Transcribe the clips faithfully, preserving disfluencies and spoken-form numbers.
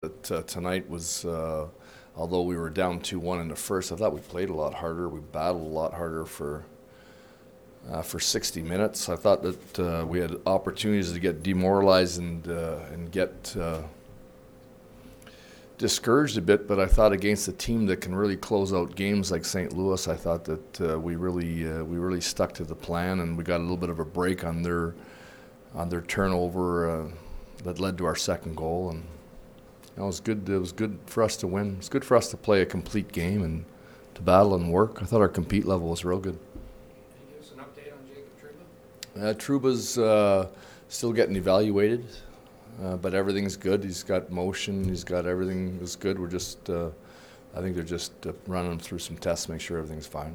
But, uh, tonight was, uh, although we were down two one in the first, I thought we played a lot harder. We battled a lot harder for uh, for sixty minutes. I thought that uh, we had opportunities to get demoralized and uh, and get uh, discouraged a bit. But I thought against a team that can really close out games like Saint Louis, I thought that uh, we really uh, we really stuck to the plan, and we got a little bit of a break on their on their turnover uh, that led to our second goal. And it was good. It was good for us to win. It was good for us to play a complete game and to battle and work. I thought our compete level was real good. Can you give us an update on Jacob Trouba? Uh, Trouba's uh, still getting evaluated, uh, but everything's good. He's got motion. He's got everything is good. We're just, uh, I think they're just uh, running him through some tests to make sure everything's fine.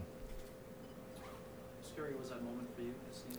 How scary was that moment for you this season?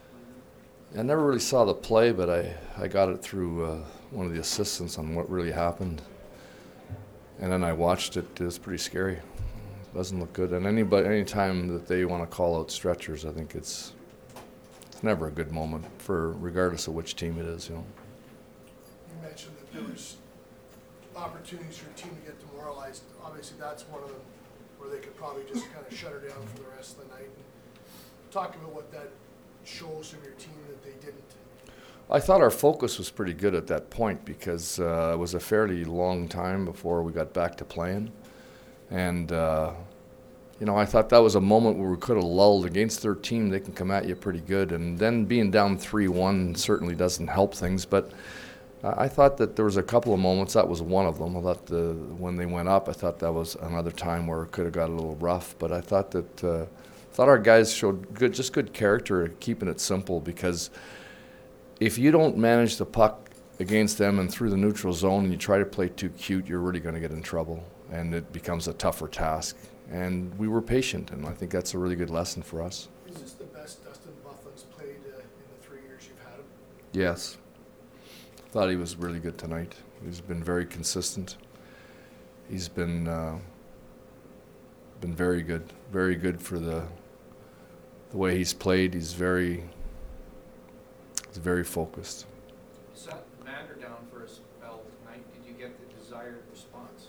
I never really saw the play, but I, I got it through uh, one of the assistants on what really happened. And then I watched it. It was pretty scary. It doesn't look good. And anybody, any time that they want to call out stretchers, I think it's it's never a good moment for regardless of which team it is. You know. You mentioned that there was opportunities for your team to get demoralized. Obviously, that's one of them where they could probably just kind of shut her down for the rest of the night. And talk about what that shows from your team that they didn't. I thought our focus was pretty good at that point because uh, it was a fairly long time before we got back to playing. And, uh, you know, I thought that was a moment where we could have lulled against their team. They can come at you pretty good. And then being down three one certainly doesn't help things. But uh, I thought that there was a couple of moments. That was one of them. I thought the, when they went up, I thought that was another time where it could have got a little rough. But I thought that uh, I thought our guys showed good, just good character, keeping it simple, because if you don't manage the puck against them and through the neutral zone and you try to play too cute, you're really going to get in trouble, and it becomes a tougher task. And we were patient, and I think that's a really good lesson for us. Is this the best Dustin Byfuglien's played uh, in the three years you've had him? Yes. Thought he was really good tonight. He's been very consistent. He's been uh, been very good, very good for the the way he's played. He's very he's very focused. You sat Mander down for a spell tonight. Did you get the desired response?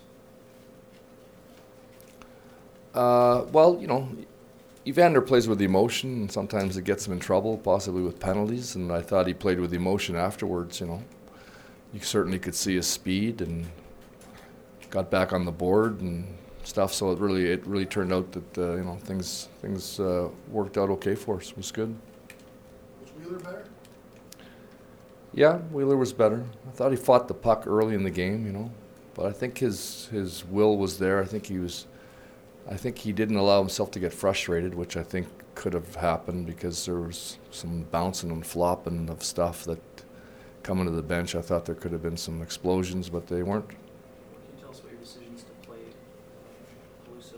Uh, well, you know, Evander plays with emotion, and sometimes it gets him in trouble, possibly with penalties. And I thought he played with emotion afterwards. You know, you certainly could see his speed and got back on the board and stuff. So it really, it really turned out that uh, you know things things uh, worked out okay for us. It was good. Was Wheeler better? Yeah, Wheeler was better. I thought he fought the puck early in the game, you know, but I think his his will was there. I think he was. I think he didn't allow himself to get frustrated, which I think could have happened because there was some bouncing and flopping of stuff that coming to the bench. I thought there could have been some explosions, but they weren't. Can you tell us about your decisions to play uh, Caruso?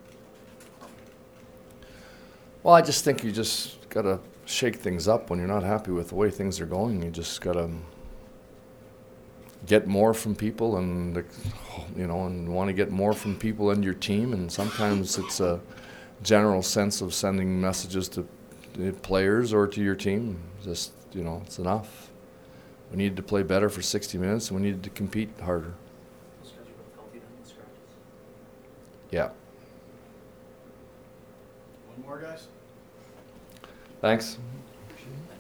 Well, I just think you just got to shake things up when you're not happy with the way things are going. You just got to get more from people, and you know, and want to get more from people in your team. And sometimes it's a general sense of sending messages to the players or to your team. Just, you know, it's enough. We needed to play better for sixty minutes, and we needed to compete harder. Those guys are both healthy then, the scratches. Yeah. One more, guys. Thanks. Appreciate it.